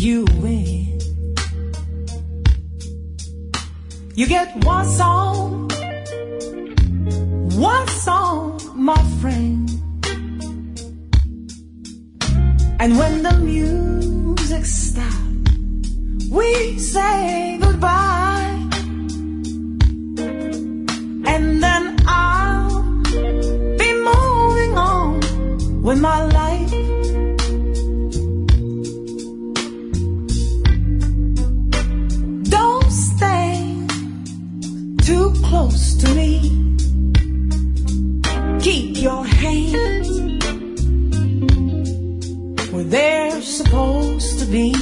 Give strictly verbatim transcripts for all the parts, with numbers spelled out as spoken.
you win. You get one song, one song, my friend. And when the music stops, we say goodbye. And then I'll be moving on with my life. Don't stay too close to me. Keep your hands where they're supposed to be.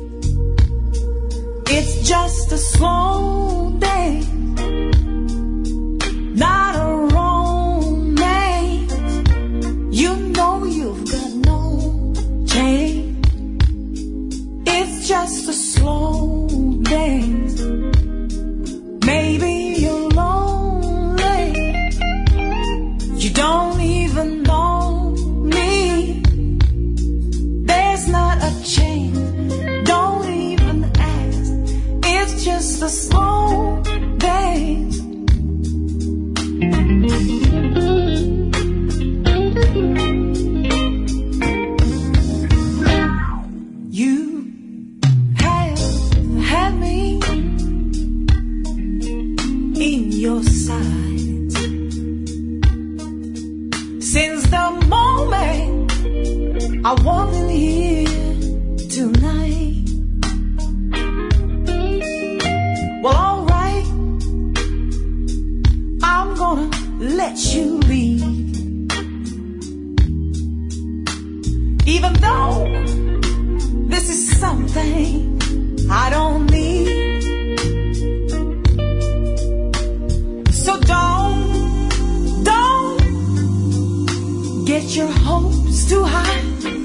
It's just a slow day, not a romance. You know you've got no change. It's just a slow dance. Maybe you're lonely. You don't even know me. There's not a change. Don't even ask. It's just a slow dance. You have had me in your sights since the moment I walked in here tonight. Well, alright, I'm gonna let you leave, even though this is something I don't need. So don't, don't get your hopes too high,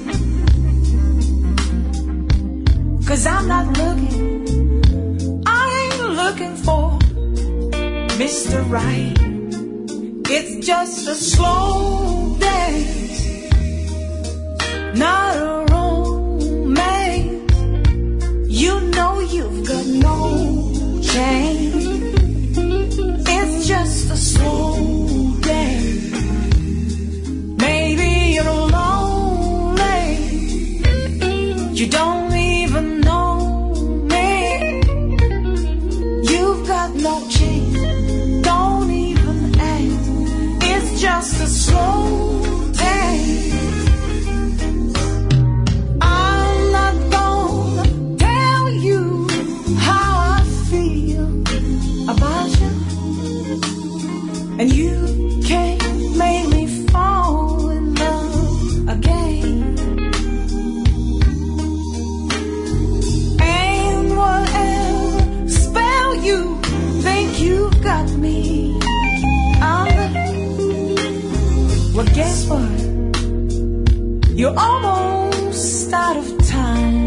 'cause I'm not looking, I ain't looking for Mister Right. It's just a slow dance, not a romance. You know you've got no change. It's just a slow dance. Maybe you're lonely. You don't even know me. You've got no change. Don't even ask. It's just a slow dance. I'm not gonna tell you how I feel about you, and you can't make me fall in love again. And whatever spell you think you've got me under, well, guess what? You're almost out of time.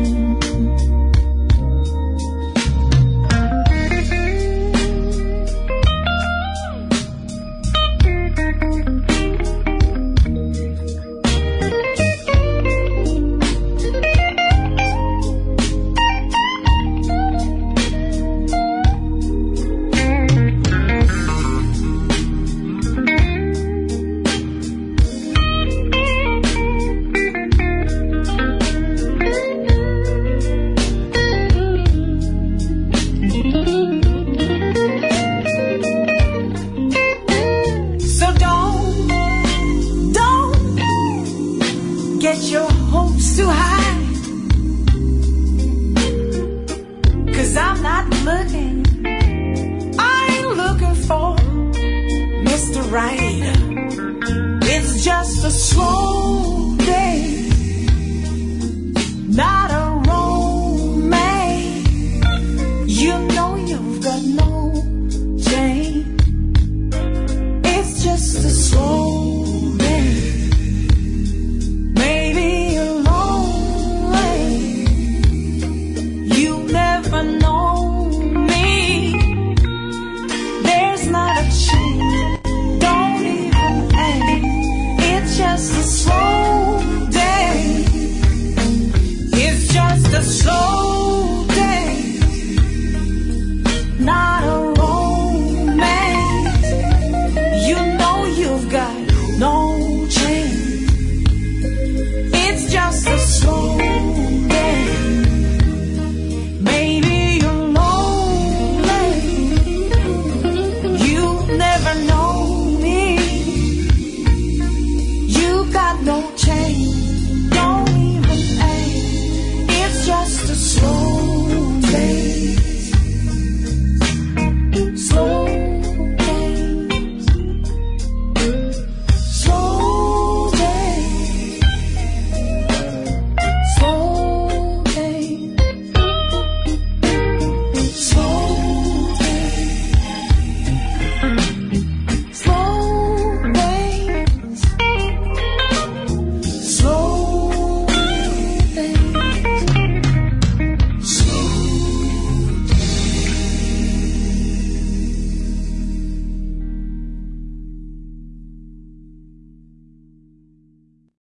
Get your hopes too high, 'cause I'm not looking, I ain't looking for Mister Right. It's just a slow day, not a romance. You know you've got no change. It's just a slow